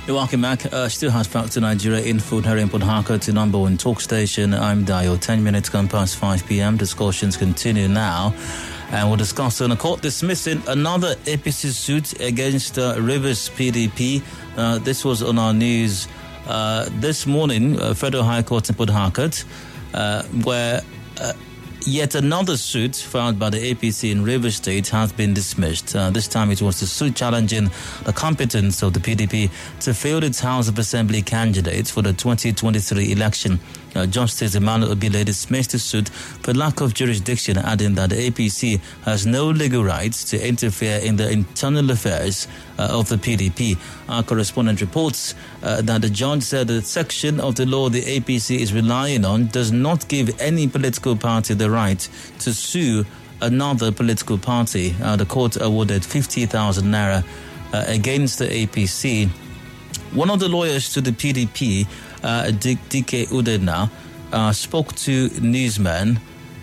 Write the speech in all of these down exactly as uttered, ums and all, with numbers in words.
You're welcome back. Uh, still has Facts to Nigeria in Food Harry in Port Harcourt to number one talk station. I'm Dio. Ten minutes gone past five p.m. Discussions continue now. And we'll discuss on a court dismissing another A P C suit against uh, Rivers P D P. Uh, this was on our news uh, this morning, uh, Federal High Court in Port Harcourt, uh, where uh, yet another suit filed by the A P C in Rivers State has been dismissed. Uh, this time it was the suit challenging the competence of the P D P to field its House of Assembly candidates for the twenty twenty-three election. Uh, Justice Emmanuel Obile dismissed the suit for lack of jurisdiction, adding that the A P C has no legal rights to interfere in the internal affairs uh, of the P D P. Our correspondent reports uh, that the judge said the section of the law the A P C is relying on does not give any political party the right to sue another political party. Uh, the court awarded fifty thousand naira uh, against the A P C. One of the lawyers to the P D P, uh, D K Udena, uh, spoke to newsmen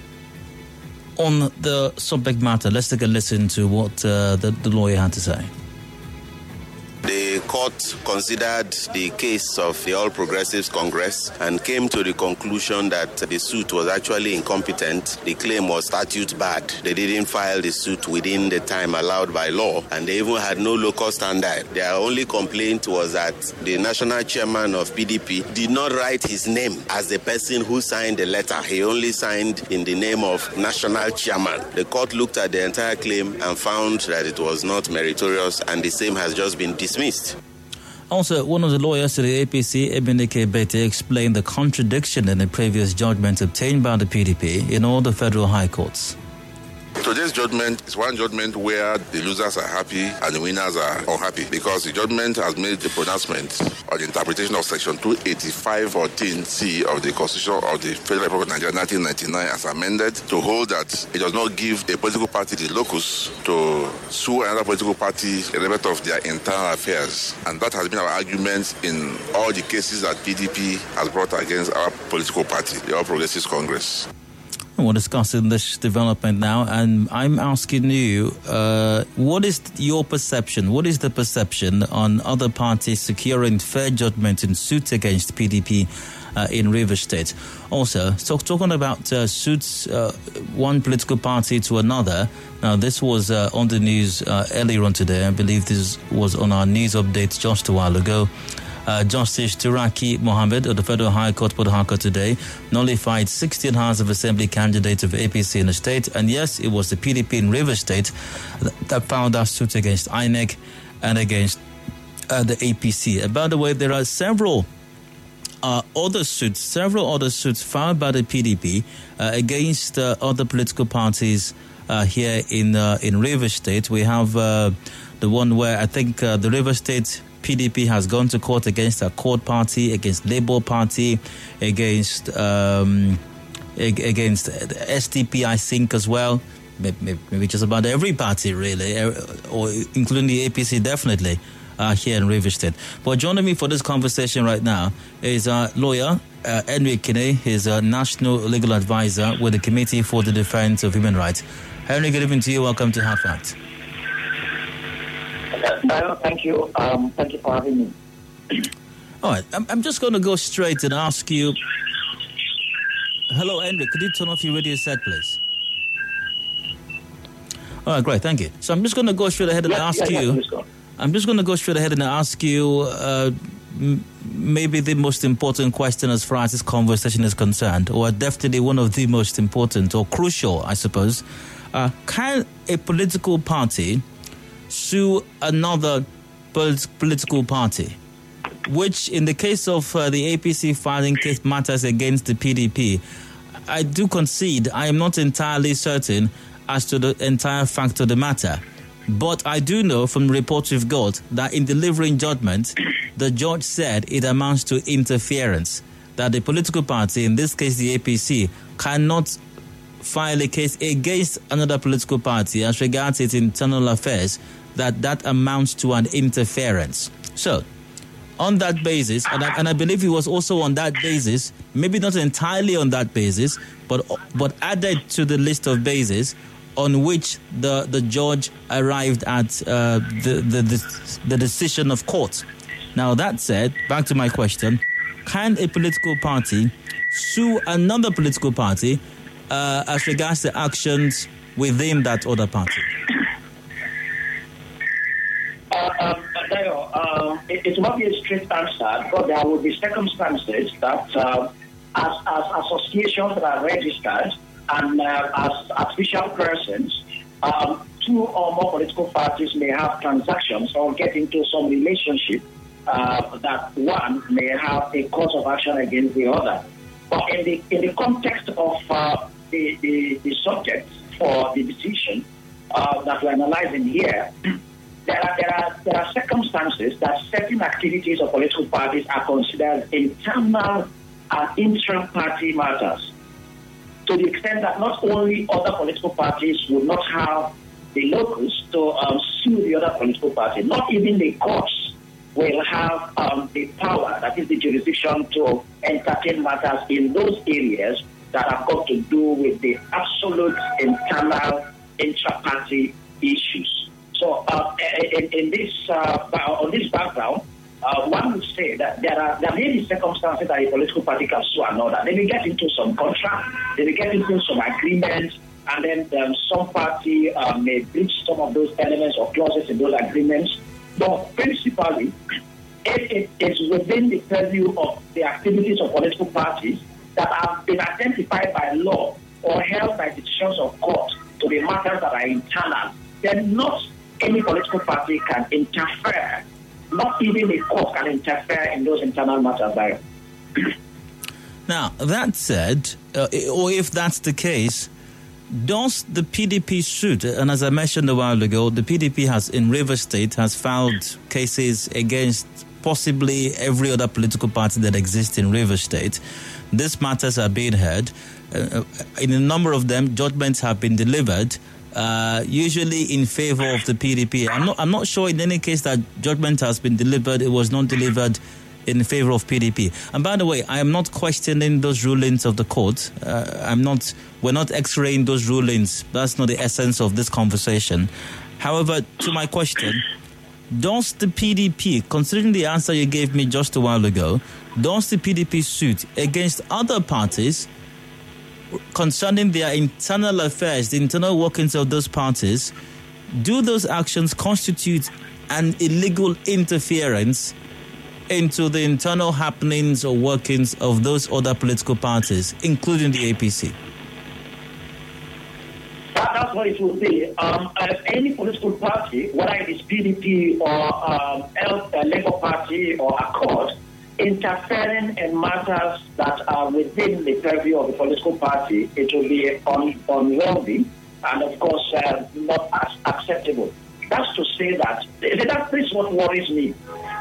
on the subject matter. Let's take a listen to what uh, the, the lawyer had to say. The court considered the case of the All Progressives Congress and came to the conclusion that the suit was actually incompetent. The claim was statute barred. They didn't file the suit within the time allowed by law, and they even had no local standard. Their only complaint was that the national chairman of P D P did not write his name as the person who signed the letter. He only signed in the name of national chairman. The court looked at the entire claim and found that it was not meritorious, and the same has just been dismissed. Also, one of the lawyers to the A P C, Ebenike Bete, explained the contradiction in the previous judgment obtained by the P D P in all the federal high courts. Today's judgment is one judgment where the losers are happy and the winners are unhappy, because the judgment has made the pronouncement on the interpretation of Section two eighty-five fourteen C of the Constitution of the Federal Republic of Nigeria nineteen ninety-nine as amended, to hold that it does not give a political party the locus to sue another political party in respect of their internal affairs. And that has been our argument in all the cases that P D P has brought against our political party, the All Progressives Congress. We're discussing this development now, and I'm asking you, uh, what is your perception? What is the perception on other parties securing fair judgment in suits against P D P uh, in Rivers State? Also, so talking about uh, suits, uh, one political party to another. Now, this was uh, on the news uh, earlier on today. I believe this was on our news update just a while ago. Uh, Justice Turaki Mohammed of the Federal High Court, Port Harcourt, today nullified sixteen House of Assembly candidates of A P C in the state. And yes, it was the P D P in Rivers State that, that filed that suit against I N E C and against uh, the A P C. And by the way, there are several uh, other suits, several other suits filed by the P D P uh, against uh, other political parties uh, here in uh, in Rivers State. We have uh, the one where I think uh, the Rivers State P D P has gone to court against a court party, against Labour Party, against um, against S D P, I think, as well. Maybe, maybe just about every party, really, or including the A P C, definitely, uh, here in Rivers State. But joining me for this conversation right now is our lawyer, uh, Henry Kine. He's a national legal advisor with the Committee for the Defense of Human Rights. Henry, good evening to you. Welcome to Hard Facts. Uh, thank you. Um, thank you for having me. All right. I'm, I'm just going to go straight and ask you. Hello, Henry. Could you turn off your radio set, please? All right, great. Thank you. So I'm just going to go straight ahead and yeah, ask yeah, you. Yeah, I'm just going to go straight ahead and ask you uh, m- maybe the most important question as far as this conversation is concerned, or definitely one of the most important or crucial, I suppose. Uh, can a political party sue another political party, which in the case of uh, the A P C filing case matters against the P D P? I do concede I am not entirely certain as to the entire fact of the matter, but I do know from the reports we've got that in delivering judgment, the judge said it amounts to interference, that the political party, in this case the A P C, cannot file a case against another political party as regards its internal affairs, that that amounts to an interference. So, on that basis, and I, and I believe it was also on that basis, maybe not entirely on that basis, but but added to the list of bases on which the, the judge arrived at uh, the, the, the, the decision of court. Now, that said, back to my question, can a political party sue another political party uh, as regards the actions within that other party? Uh, um, uh, it, it will not be a straight answer, but there will be circumstances that, uh, as, as associations that are registered and uh, as official persons, um, two or more political parties may have transactions or get into some relationship uh, that one may have a cause of action against the other. But in the in the context of uh, the, the the subject for the decision uh, that we're analyzing here, there are there are there are circumstances that certain activities of political parties are considered internal and intra-party matters, to the extent that not only other political parties would not have the locus to um, sue the other political party, not even the courts will have um, the power, that is the jurisdiction, to entertain matters in those areas that have got to do with the absolute internal intra-party issues. So uh, in, in this, uh, on this background, Uh, one would say that there are there may be circumstances that a political party can sue another. They may get into some contract, they may get into some agreements, and then um, some party uh, may breach some of those elements or clauses in those agreements. But principally, if it is within the purview of the activities of political parties that have been identified by law or held by decisions of court to be matters that are internal, then not any political party can interfere. Not even the court can interfere in those internal matters. Right? Now, that said, uh, or if that's the case, does the P D P suit, and as I mentioned a while ago, the P D P has, in Rivers State, has filed cases against possibly every other political party that exists in Rivers State. These matters are being heard. Uh, in a number of them, judgments have been delivered, Uh, usually in favor of the P D P. I'm not I'm not sure in any case that judgment has been delivered. It was not delivered in favor of P D P. And by the way, I am not questioning those rulings of the court. Uh, I'm not, we're not x-raying those rulings. That's not the essence of this conversation. However, to my question, does the P D P, considering the answer you gave me just a while ago, does the P D P suit against other parties concerning their internal affairs, the internal workings of those parties, do those actions constitute an illegal interference into the internal happenings or workings of those other political parties, including the A P C? That, that's what it will be. Um, as any political party, whether it is P D P or um, L, uh, Labour Party or Accord, interfering in matters that are within the purview of the political party, it will be un- unworthy and, of course, uh, not as acceptable. That's to say that, that is what worries me.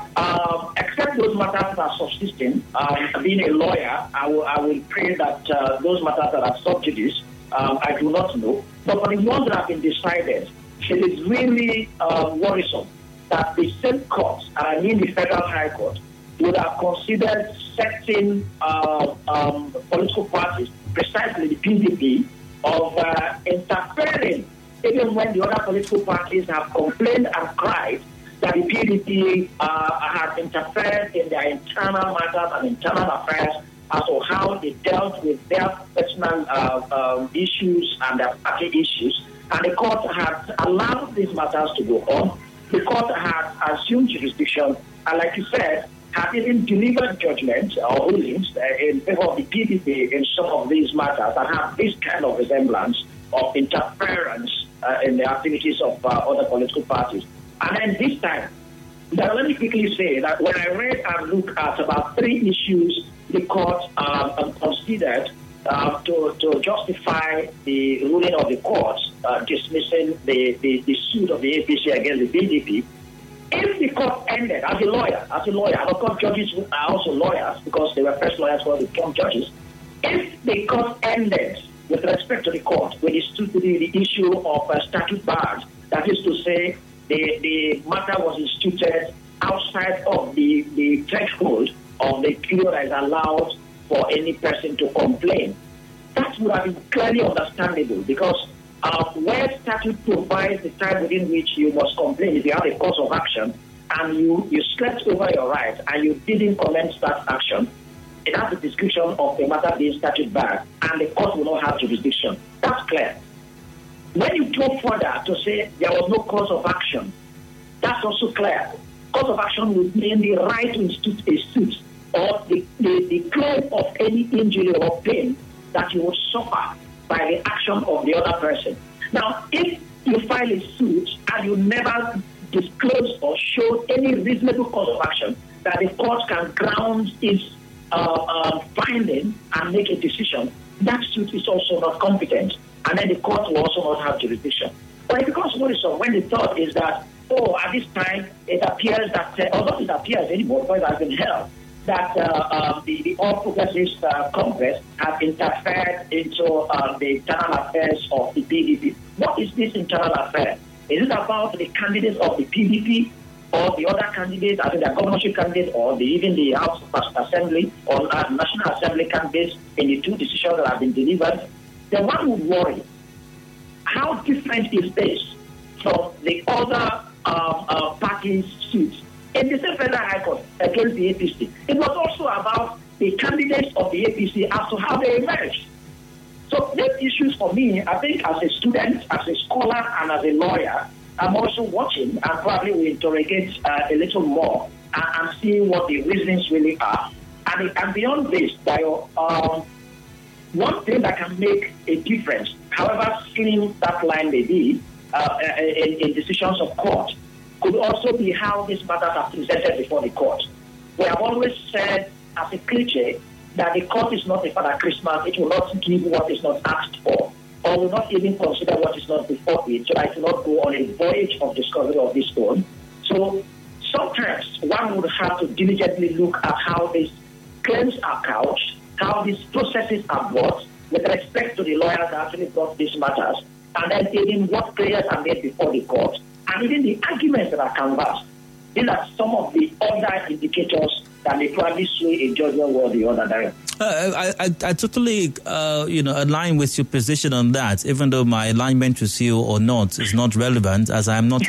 Um, except those matters that are subsisting, um, being a lawyer, I will, I will pray that uh, those matters that are sub judice, um, I do not know. But for the ones that have been decided, it is really uh, worrisome that the same court, and I mean the Federal High Court, would have considered certain uh, um, political parties, precisely the P D P, of uh, interfering, even when the other political parties have complained and cried that the P D P uh, had interfered in their internal matters and internal affairs as to how they dealt with their personal uh, um, issues and their party issues. And the court had allowed these matters to go on. The court had assumed jurisdiction, and like you said, have even delivered judgments or rulings uh, in favor of the P D P in some of these matters that have this kind of resemblance of interference uh, in the activities of uh, other political parties. And then this time, now let me quickly say that when I read and looked at about three issues the court um, considered uh, to, to justify the ruling of the court uh, dismissing the, the, the suit of the A P C against the P D P, if the court ended, as a lawyer, as a lawyer, and of course judges are also lawyers because they were first lawyers before they become judges, if the court ended with respect to the court, with the, the issue of uh, statute bars, that is to say, the, the matter was instituted outside of the, the threshold of the period that is allowed for any person to complain, that would have been clearly understandable because Uh, where statute provides the time within which you must complain if you have a cause of action, and you, you slept over your rights and you didn't commence that action, it has a description of the matter being statute barred, and the court will not have jurisdiction. That's clear. When you go further to say there was no cause of action, that's also clear. Cause of action would mean the right to institute a suit or the, the, the claim of any injury or pain that you would suffer by the action of the other person. Now, if you file a suit and you never disclose or show any reasonable cause of action that the court can ground its uh, uh, finding and make a decision, that suit is also not competent, and then the court will also not have jurisdiction. But it becomes worrisome when the thought is that, oh, at this time, it appears that, uh, although it appears anymore, because it has been held, that uh, uh, the, the All Progressives uh, Congress have interfered into uh, the internal affairs of the P D P. What is this internal affair? Is it about the candidates of the P D P or the other candidates, I think the governorship candidates, or the, even the House Assembly or uh, National Assembly candidates in the two decisions that have been delivered? Then one would worry, how different is this from the other um, uh, parties' suits? In the same Federal High Court against the A P C, it was also about the candidates of the A P C as to how they emerged. So these issues for me, I think as a student, as a scholar, and as a lawyer, I'm also watching and probably will interrogate uh, a little more and, and see what the reasons really are. And, and beyond this, Dio, um, one thing that can make a difference, however slim that line may be, uh, in, in decisions of court, could also be how these matters are presented before the court. We have always said, as a cliche, that the court is not a Father Christmas. It will not give what is not asked for, or will not even consider what is not before it, so that it will not go on a voyage of discovery of this own. So sometimes one would have to diligently look at how these claims are couched, how these processes are brought with respect to the lawyers that actually brought these matters, and then even what prayers are made before the court, and even the arguments that are canvassed. These are some of the other indicators that may probably sway a judgment one or the other direction. Uh, I, I, I totally, uh, you know, align with your position on that. Even though my alignment with you or not is not relevant, as I am not,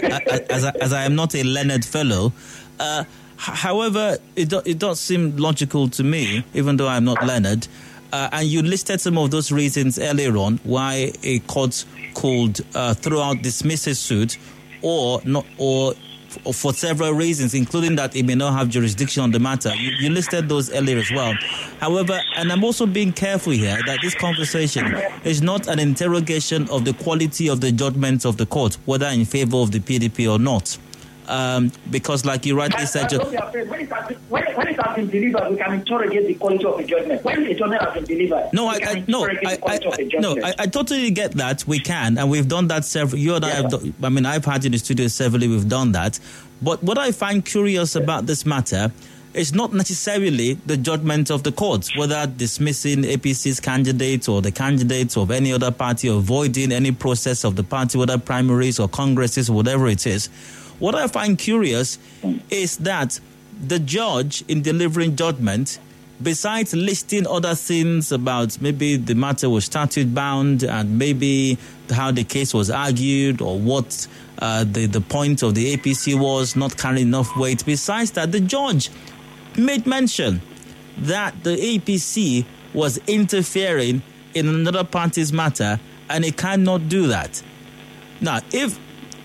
a, as, I, as I am not a learned fellow. Uh, however, it do, it does seem logical to me, even though I am not learned. Uh, and you listed some of those reasons earlier on why a court could uh, throw out dismiss a suit, or not, or. for several reasons, including that it may not have jurisdiction on the matter. You, you listed those earlier as well. However, and I'm also being careful here that this conversation is not an interrogation of the quality of the judgment of the court, whether in favor of the P D P or not. Um, because like you rightly said... Ju- when, it has been, when, when it has been delivered, we can interrogate the quality of the judgment. When the judgment has been delivered, no, we I, can I, no, I, I, I, no I, I totally get that. We can, and we've done that several... You and yeah. I have done, I mean, I've had in the studio severally, we've done that. But what I find curious yeah. about this matter is not necessarily the judgment of the courts, whether dismissing A P C's candidates or the candidates of any other party, or avoiding any process of the party, whether primaries or congresses, or whatever it is. What I find curious is that the judge, in delivering judgment, besides listing other things about maybe the matter was statute bound and maybe how the case was argued or what uh, the, the point of the A P C was not carrying enough weight, besides that, the judge made mention that the A P C was interfering in another party's matter, and it cannot do that. Now, if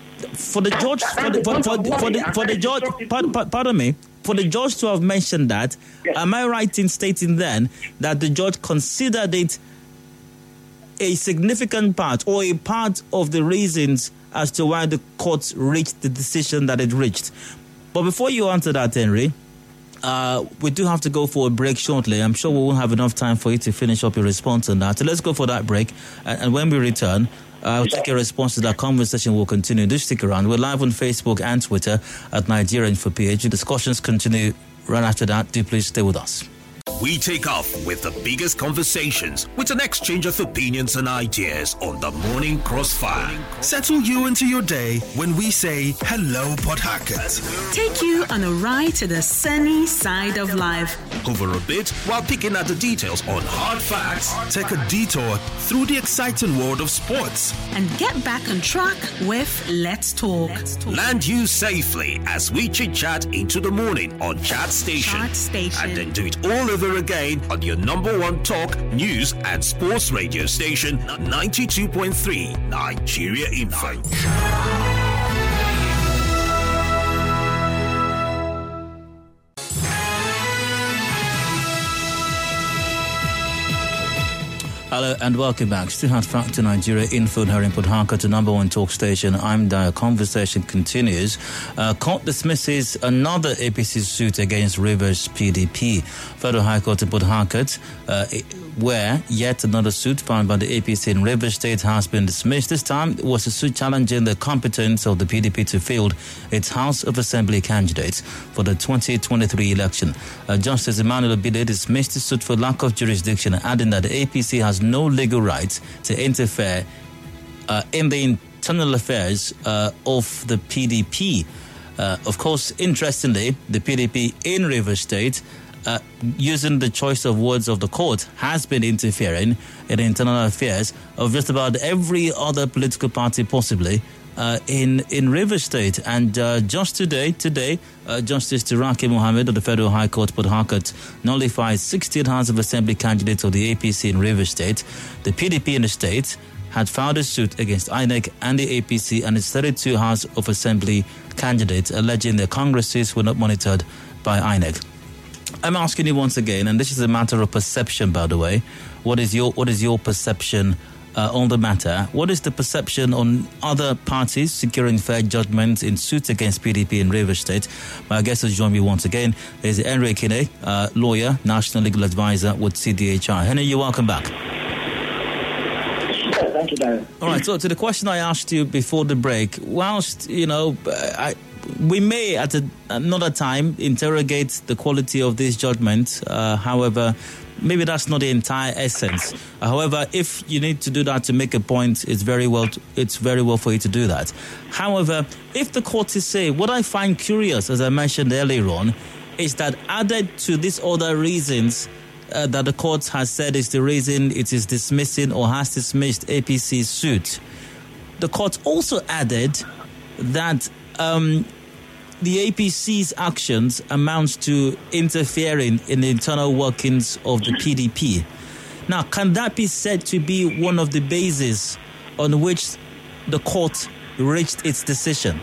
for the judge, for the, for, for, for the, for the judge, pardon, pardon me, for the judge to have mentioned that, yes. Am I right in stating then that the judge considered it a significant part or a part of the reasons as to why the court reached the decision that it reached? But before you answer that, Henry, uh, we do have to go for a break shortly. I'm sure we won't have enough time for you to finish up your response on that. So let's go for that break. And, and when we return, I'll take a response to that conversation. We'll continue. Do stick around. We're live on Facebook and Twitter at Nigerian for P H. Discussions continue right after that. Do please stay with us. We take off with the biggest conversations with an exchange of opinions and ideas on the Morning Crossfire. Settle you into your day when we say hello, Port Harcourt. Take you on a ride to the sunny side of life. Over a bit while picking at the details on hard facts. Take a detour through the exciting world of sports. And get back on track with Let's Talk. Let's Talk. Land you safely as we chit-chat into the morning on Chat Station. Chat Station. And then do it all over again on your number one talk, news and sports radio station, ninety-two point three Nigeria Info. Hello and welcome back. Still Hard Factor Nigeria Info here in Port Harcourt, the number one talk station. I'm Dyer. Conversation continues. Uh, court dismisses another A P C suit against Rivers P D P. Federal High Court in Port Harcourt, uh, where yet another suit filed by the A P C in Rivers State has been dismissed. This time it was a suit challenging the competence of the P D P to field its House of Assembly candidates for the twenty twenty-three election. Uh, Justice Emmanuel Obide dismissed the suit for lack of jurisdiction, adding that the A P C has no legal right to interfere uh, in the internal affairs uh, of the P D P. Uh, of course, interestingly, the P D P in Rivers State, uh, using the choice of words of the court, has been interfering in the internal affairs of just about every other political party possibly uh, in in Rivers State. And uh, just today, today, uh, Justice Turaki Mohammed of the Federal High Court, Port Harcourt, nullified sixteen House of Assembly candidates of the A P C in Rivers State. The P D P in the state had filed a suit against I N E C and the A P C and its thirty-two House of Assembly candidates, alleging their congresses were not monitored by I N E C. I'm asking you once again, and this is a matter of perception, by the way. What is your what is your perception uh, on the matter? What is the perception on other parties securing fair judgment in suits against P D P in Rivers State? My guest has joined me once again. There's Henry Ekine, uh, lawyer, national legal advisor with C D H R. Henry, you're welcome back. Thank you, Darren. All right, so to the question I asked you before the break, whilst, you know, I, we may at a, another time interrogate the quality of this judgment, uh, however, maybe that's not the entire essence. However, if you need to do that to make a point, it's very well to, it's very well for you to do that. However, if the court is saying, what I find curious, as I mentioned earlier on, is that added to these other reasons Uh, that the court has said is the reason it is dismissing or has dismissed A P C's suit, the court also added that um, the A P C's actions amounts to interfering in the internal workings of the P D P. Now, can that be said to be one of the bases on which the court reached its decision?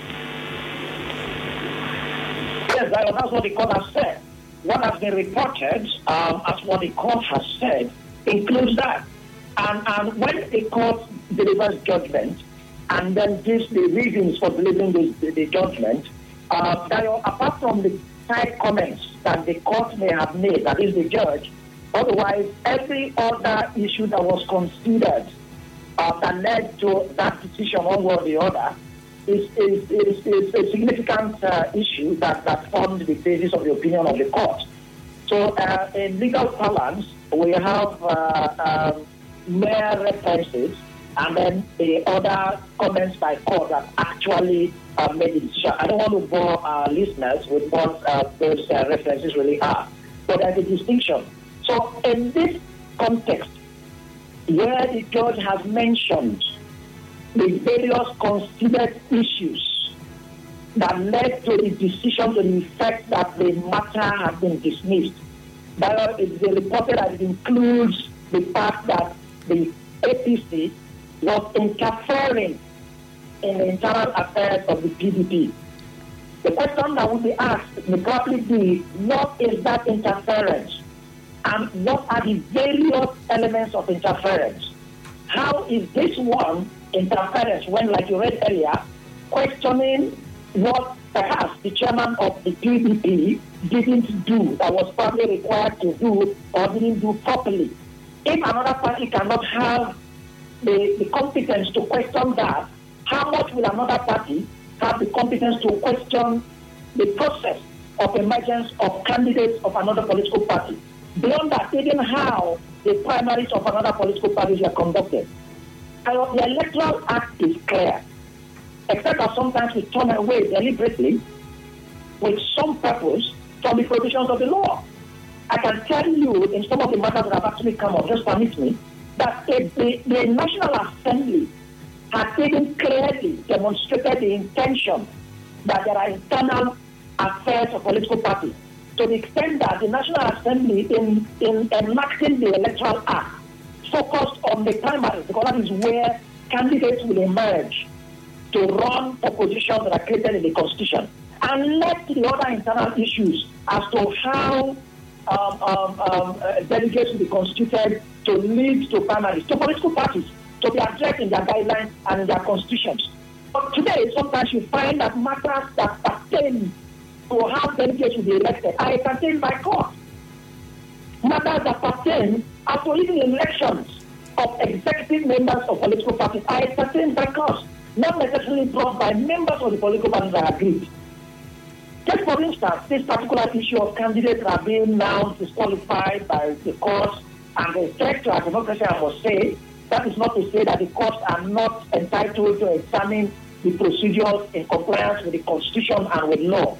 Yes, that's what the court has said. What has been reported um, as what the court has said includes that. And, and when the court delivers judgment and then gives the reasons for delivering the, the, the judgment, uh, that, apart from the side comments that the court may have made, that is the judge, otherwise every other issue that was considered uh, that led to that decision one way or the other Is, is, is, is a significant uh, issue that, that formed the basis of the opinion of the court. So uh, in legal parlance, we have uh, um, mere references and then the other comments by court that actually uh, made the decision. I don't want to bore our listeners with what uh, those uh, references really are, but there's a distinction. So in this context, where the judge has mentioned the various considered issues that led to the decision to the effect that the matter has been dismissed. But it's reported that it includes the fact that the A P C was interfering in the internal affairs of the P D P. The question that will be asked may probably be, what is that interference? And what are the various elements of interference? How is this one interference when, like you read earlier, questioning what perhaps the chairman of the P D P didn't do that was probably required to do or didn't do properly. If another party cannot have the, the competence to question that, how much will another party have the competence to question the process of emergence of candidates of another political party? beyond that, even how the primaries of another political parties are conducted. And the Electoral Act is clear, except that sometimes we turn away deliberately with some purpose from the provisions of the law. I can tell you in some of the matters that have actually come up, just permit me, that if the, the National Assembly has even clearly demonstrated the intention that there are internal affairs of political parties, to the extent that the National Assembly, in, in enacting the Electoral Act, focused on the primaries, because that is where candidates will emerge to run for positions that are created in the Constitution, and left the other internal issues as to how um, um, um, uh, delegates will be constituted to lead to primaries, to political parties, to be addressed in their guidelines and in their constitutions. But today, sometimes you find that matters that pertain to how delegates will be elected are entertained by court. Matters that pertain to even elections of executive members of political parties are entertained by court, not necessarily brought by members of the political parties that agreed. Take, for instance, this particular issue of candidates that are being now disqualified by the courts, and the threat to our democracy, I must say, that is not to say that the courts are not entitled to examine the procedures in compliance with the Constitution and with law.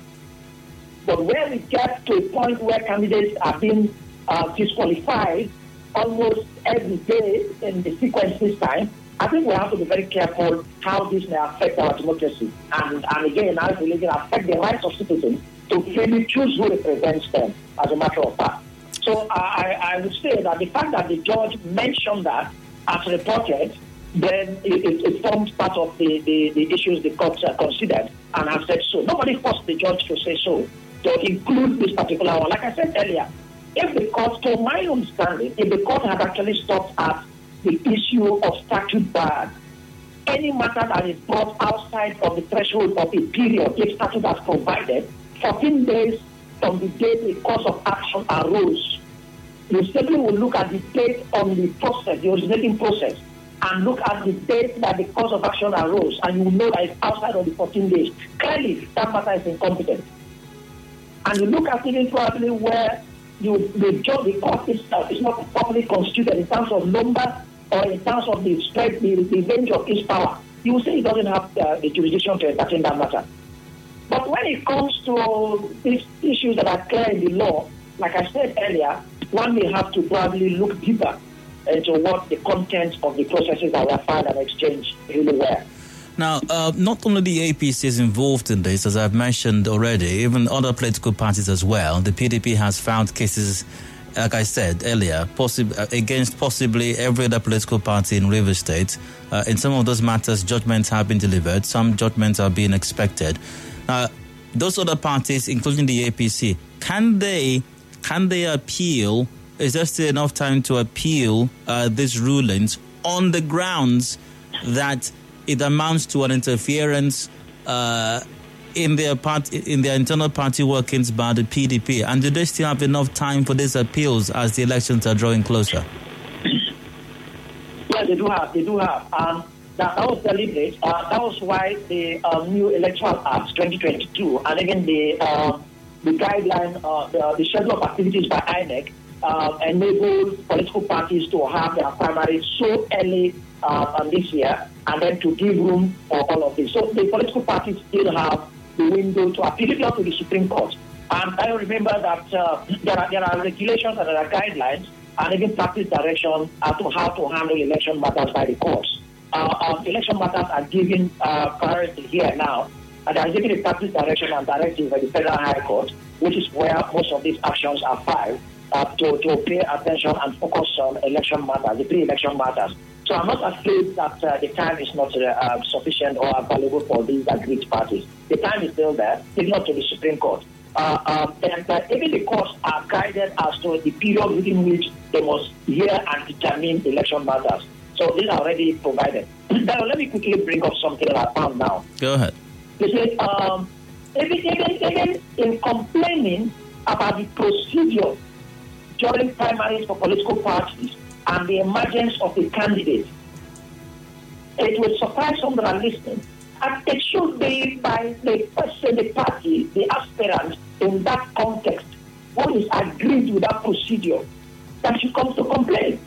But when we get to a point where candidates are being uh, disqualified almost every day in the sequence this time, I think we have to be very careful how this may affect our democracy. And, and again, I believe it affect the rights of citizens to freely choose who represents them, as a matter of fact. So I, I would say that the fact that the judge mentioned that as reported, then it, it, it forms part of the, the, the issues the courts uh, considered and have said so. Nobody forced the judge to say so, to include this particular one. Like I said earlier, if the court, to my understanding, if the court had actually stopped at the issue of statute bar, any matter that is brought outside of the threshold of a period if statute has provided, fourteen days from the date the cause of action arose, you simply will look at the date on the process, the originating process, and look at the date that the cause of action arose, and you will know that it's outside of the fourteen days. Clearly, that matter is incompetent. And you look at even probably where you, the judge, the court itself is not properly constituted in terms of number or in terms of the spread, the, the range of its power. You will say it doesn't have uh, the jurisdiction to entertain that matter. But when it comes to these issues that are clear in the law, like I said earlier, one may have to probably look deeper into what the contents of the processes that were filed and exchanged really were. Now, uh, not only the A P C is involved in this, as I've mentioned already, even other political parties as well. The P D P has filed cases, like I said earlier, possi- against possibly every other political party in Rivers State. Uh, in some of those matters, judgments have been delivered. Some judgments are being expected. Now, those other parties, including the A P C, can they can they appeal? Is there still enough time to appeal uh, these rulings on the grounds that it amounts to an interference uh, in their part, in their internal party workings by the P D P? And do they still have enough time for these appeals as the elections are drawing closer? Well, they do have. They do have. Um, that, that was deliberate. Uh, that was why the uh, new Electoral Act twenty twenty-two and even the uh, the guideline, uh, the, the schedule of activities by I N E C uh, enabled political parties to have their primaries so early uh, this year, and then to give room for all of this. So the political parties still have the window to appeal it to the Supreme Court. And I remember that uh, there, are, there are regulations and there are guidelines and even practice direction as to how to handle election matters by the courts. Uh, um, election matters are given uh, priority here now, and they are given a practice direction and directive by the Federal High Court, which is where most of these actions are filed, uh, to, to pay attention and focus on election matters, the pre-election matters. So I'm not afraid that uh, the time is not uh, sufficient or available for these agreed parties. The time is still there, if not to the Supreme Court. Uh, um, and uh, even the courts are guided as to the period within which they must hear and determine election matters. So these are already provided. Now, let me quickly bring up something that I found now. Go ahead. You see, um, even, even, even in complaining about the procedure during primaries for political parties and the emergence of the candidate, it will surprise some that are listening. And it should be by the person, the party, the aspirant in that context who is agreed with that procedure that she comes to complain.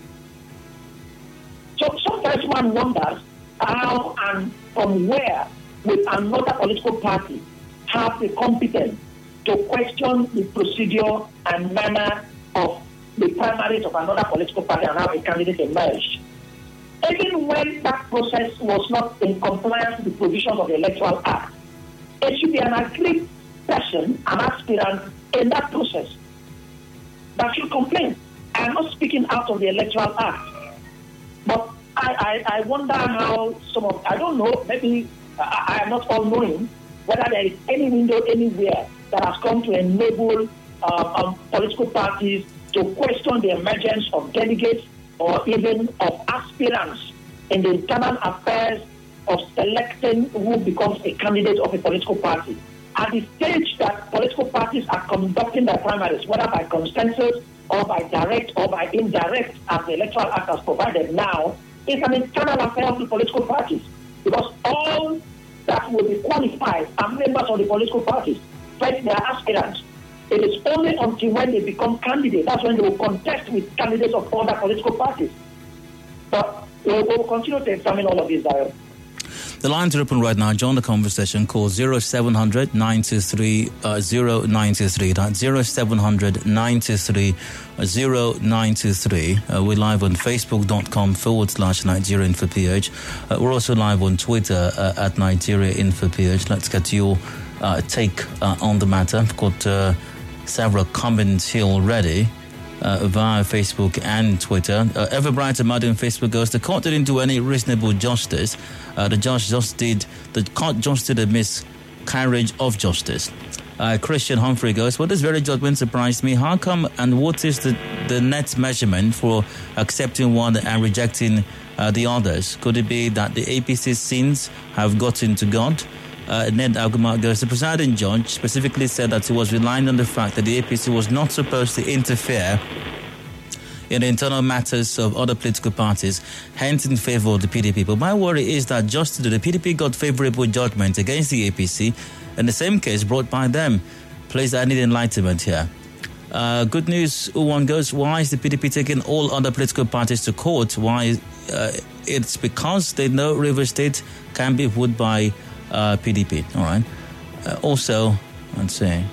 So sometimes one wonders how and from where will another political party have the competence to question the procedure and manner of the primaries of another political party and how a candidate emerged. Even when that process was not in compliance with the provisions of the Electoral Act, it should be an agreed person, an aspirant in that process that should complain. I am not speaking out of the Electoral Act, but I, I, I wonder how some of, I don't know, maybe I, I am not all knowing whether there is any window anywhere that has come to enable uh, um, political parties to question the emergence of delegates or even of aspirants in the internal affairs of selecting who becomes a candidate of a political party. At the stage that political parties are conducting their primaries, whether by consensus or by direct or by indirect, as the Electoral Act has provided now, is an internal affair of the political parties. Because all that will be qualified are members of the political parties, but they are aspirants. It is only until when they become candidates, that's when they will contest with candidates of other political parties. But we will continue to examine all of these, Daryl. The lines are open right now. Join the conversation. Call zero seven hundred nine two three zero nine two three. That's zero seven hundred nine two three zero nine two three. Uh, we're live on facebook.com forward slash Nigeria Info P H. Uh, we're also live on Twitter uh, at Nigeria Info P H. Let's get your uh, take uh, on the matter. I've got uh, several comments here already. Uh, via Facebook and Twitter. Uh, Everbright Amadi on Facebook goes, the court didn't do any reasonable justice. Uh, the judge just did, the court just did a miscarriage of justice. Uh, Christian Humphrey goes, well, this very judgment surprised me. How come and what is the, the net measurement for accepting one and rejecting uh, the others? Could it be that the A P C's sins have gotten to God? Uh, Ned Aguma goes, the presiding judge specifically said that he was relying on the fact that the A P C was not supposed to interfere in the internal matters of other political parties, hence in favor of the P D P. But my worry is that just the P D P got favorable judgment against the A P C in the same case brought by them. Please, I need enlightenment here. Uh, good news, Uwan goes, why is the P D P taking all other political parties to court? Why? Uh, it's because they know Rivers State can be wooed by Uh, P D P. All right. Uh, also, let's see.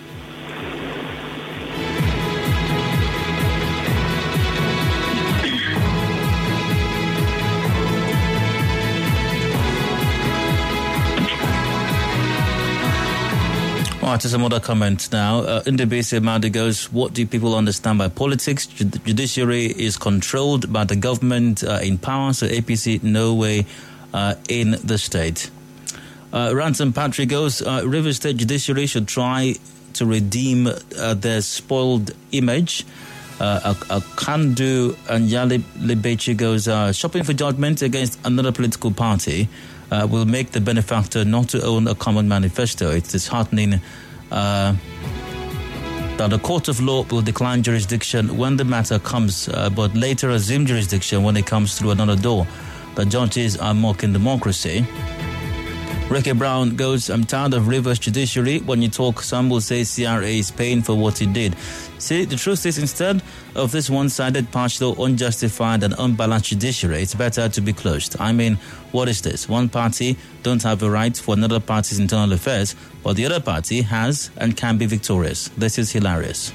All right, to some other comments now. Uh, Indebisi Amadi goes, what do people understand by politics? Jud- judiciary is controlled by the government uh, in power, so A P C no way uh, in the state. Uh, Ransom Patrick goes, uh, River State Judiciary should try to redeem uh, their spoiled image. Uh, Akandu and Yali Libechi goes, uh, shopping for judgment against another political party uh, will make the benefactor not to own a common manifesto. It's disheartening uh, that the court of law will decline jurisdiction when the matter comes, uh, but later assume jurisdiction when it comes through another door. The judges are mocking democracy. Ricky Brown goes, I'm tired of Rivers judiciary. When you talk, some will say C R A is paying for what he did. See, the truth is, instead of this one-sided, partial, unjustified and unbalanced judiciary, it's better to be closed. I mean, what is this? One party don't have a right for another party's internal affairs, but the other party has and can be victorious. This is hilarious.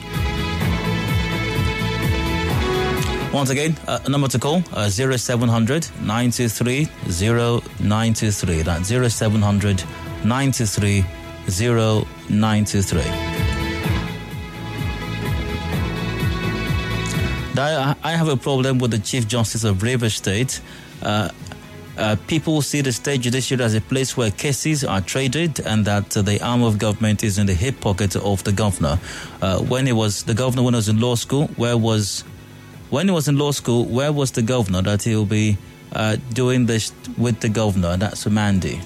Once again, uh, number to call, uh, zero seven hundred nine two three zero nine two three. That's zero seven hundred nine two three zero nine two three. I have a problem with the Chief Justice of Rivers State. Uh, uh, people see the state judiciary as a place where cases are traded and that uh, the arm of government is in the hip pocket of the governor. Uh, when he was the governor, when he was in law school, where was... When he was in law school, where was the governor that he'll be uh, doing this with the governor? That's Mandy.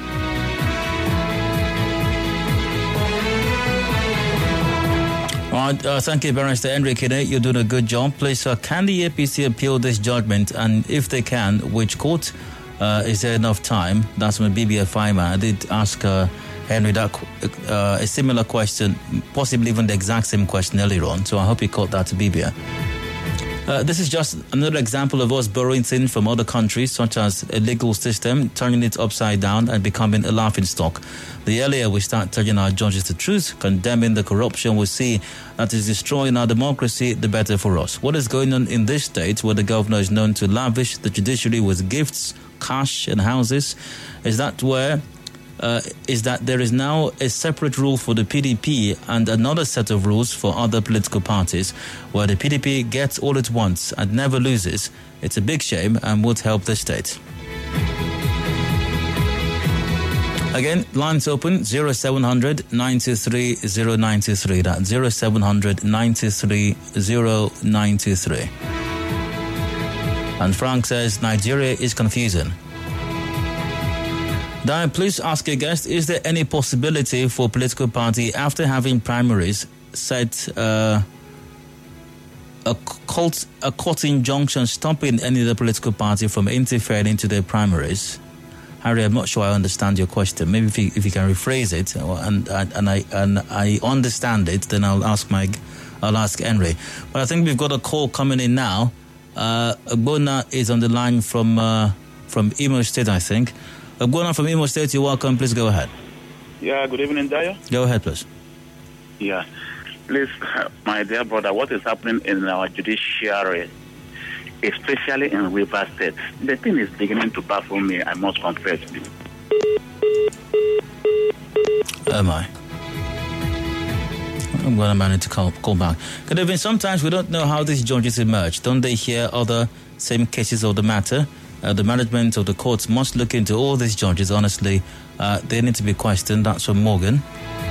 All right, uh, thank you, Barrister Henry Kine. You're doing a good job. Please, uh, can the A P C appeal this judgment? And if they can, which court? Uh, is there enough time? That's my B B F I man. I did ask uh, Henry, that uh, a similar question, possibly even the exact same question earlier on. So I hope you caught that, Bibia. Uh, this is just another example of us borrowing things from other countries, such as a legal system, turning it upside down and becoming a laughingstock. The earlier we start telling our judges the truth, condemning the corruption we see that is destroying our democracy, the better for us. What is going on in this state, where the governor is known to lavish the judiciary with gifts, cash and houses? Is that where... Uh, is that there is now a separate rule for the P D P and another set of rules for other political parties, where the P D P gets all it wants and never loses. It's a big shame and would help the state. Again, lines open, zero seven hundred, nine two three, zero nine two three. That's zero seven hundred, nine two three, zero nine two three. And Frank says, Nigeria is confusing. Diane, please ask your guest, is there any possibility for political party, after having primaries, set uh, a, court, a court injunction stopping any of the political party from interfering into their primaries? Harry, I'm not sure I understand your question. Maybe if you, if you can rephrase it, and, and, and, I, and I understand it, then I'll ask my, I'll ask Henry. But I think we've got a call coming in now. Uh, Bona is on the line from, uh, from Imo State, I think. Going from Imo State, you're welcome. Please go ahead. Yeah, good evening, Dayo. Go ahead, please. Yeah. Please, my dear brother, what is happening in our judiciary, especially in River State, the thing is beginning to baffle me, I must confess. Oh, my. I'm going to manage to call, call back. Good evening. Sometimes we don't know how these judges emerge. Don't they hear other same cases of the matter? Uh, the management of the courts must look into all these judges. Honestly, uh, they need to be questioned. That's from Morgan.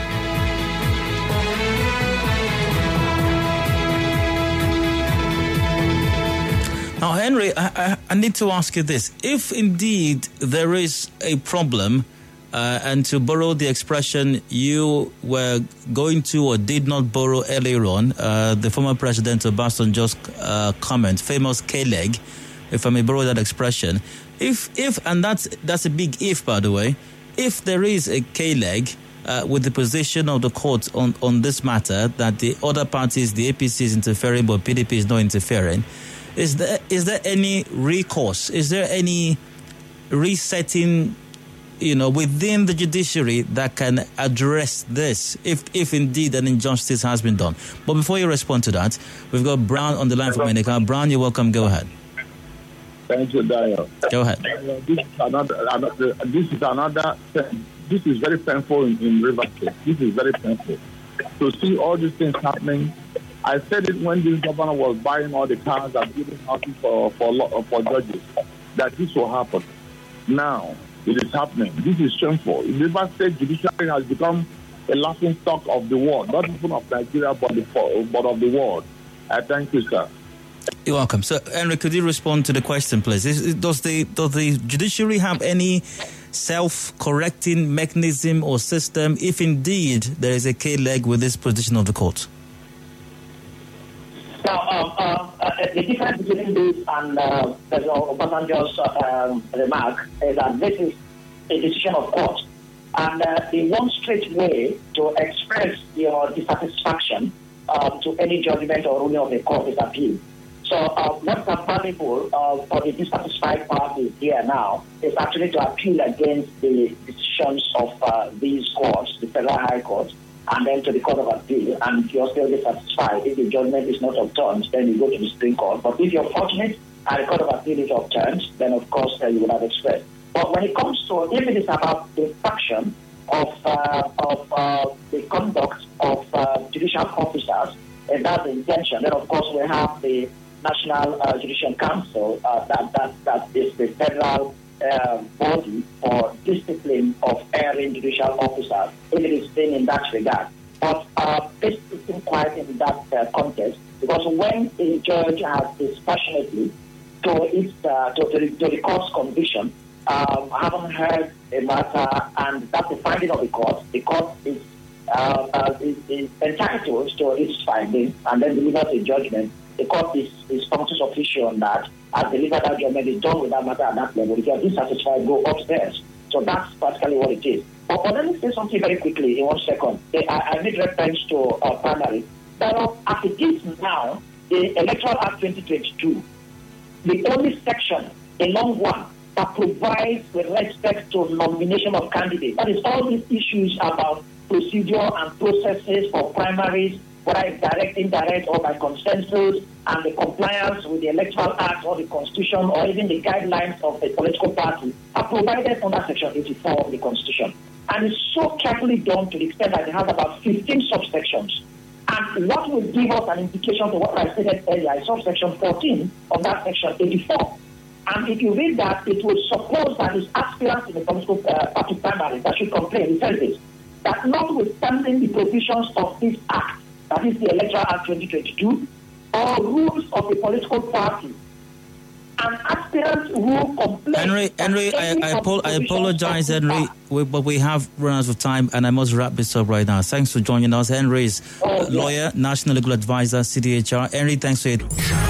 Now, Henry, I, I, I need to ask you this. If indeed there is a problem, uh, and to borrow the expression you were going to or did not borrow earlier on, uh, the former president of Obasanjo's uh, comment, famous K-leg, if I may borrow that expression, if, if and that's that's a big if, by the way, if there is a K-leg uh, with the position of the court on, on this matter, that the other parties, the A P C is interfering, but P D P is not interfering, is there is there any recourse? Is there any resetting, you know, within the judiciary that can address this, if if indeed an injustice has been done? But before you respond to that, we've got Brown on the line from Medica. Brown, you're welcome. Go ahead. Thank you, Dayo. Go ahead. Uh, this is another, another. This is another. This is very painful in, in River State. This is very painful to see all these things happening. I said it when this governor was buying all the cars and giving houses for for for judges that this will happen. Now it is happening. This is shameful. The River State judiciary has become a laughing stock of the world, not even of Nigeria, but the but of the world. I thank you, sir. You're welcome. So, Henry, could you respond to the question, please? Is, does the does the judiciary have any self-correcting mechanism or system if indeed there is a K-leg with this position of the court? Now, um, uh, uh, the difference between this and uh, President Obasanjo's uh, um, remark is that this is a decision of court. And uh, the one straight way to express your dissatisfaction uh, to any judgment or ruling of the court is appeal. So uh, what's valuable uh, for the dissatisfied parties here now is actually to appeal against the decisions of uh, these courts, the Federal High Court, and then to the Court of Appeal. And if you're still dissatisfied, if the judgment is not overturned, then you go to the Supreme Court. But if you're fortunate and the Court of Appeal is overturned, then of course uh, you would have expressed. But when it comes to, if it is about the faction of, uh, of uh, the conduct of uh, judicial officers, and that's the intention, then of course we have the National uh, Judicial Council, uh, that, that, that is the federal uh, body for discipline of erring judicial officers, if it is seen in that regard. But uh, this isn't quite in that uh, context, because when a judge has dispassionately to, its, uh, to, to, the, to the court's conviction, um, I haven't heard a matter, and that's the finding of the court. The court is, uh, uh, is, is entitled to its finding and then delivers a judgment. The court is, is functions official on that. As delivered that judgment is done with that matter at that level. If you are dissatisfied, go upstairs. So that's practically what it is. But, but let me say something very quickly in one second. I, I made reference to uh, primary. Now, as it is now, the Electoral Act twenty twenty-two, the only section, a long one, that provides with respect to nomination of candidates. That is all these issues about procedure and processes for primaries, whether it's direct, indirect, or by consensus, and the compliance with the Electoral Act or the Constitution, or even the guidelines of the political party, are provided under Section eighty-four of the Constitution. And it's so carefully done to the extent that it has about fifteen subsections. And what will give us an indication to what I stated earlier is subsection fourteen of that Section eighty-four. And if you read that, it will suppose that it's aspirants in the political uh, party primary that should complain. It says this, that notwithstanding the provisions of this Act, that is the Electoral Act twenty twenty-two, or rules of the political party, and aspirants who complain... Henry, Henry, I, I, apo- I apologize, Henry, we, but we have run out of time, and I must wrap this up right now. Thanks for joining us. Henry is oh, uh, lawyer, yeah. National Legal Advisor, C D H R. Henry, thanks for it.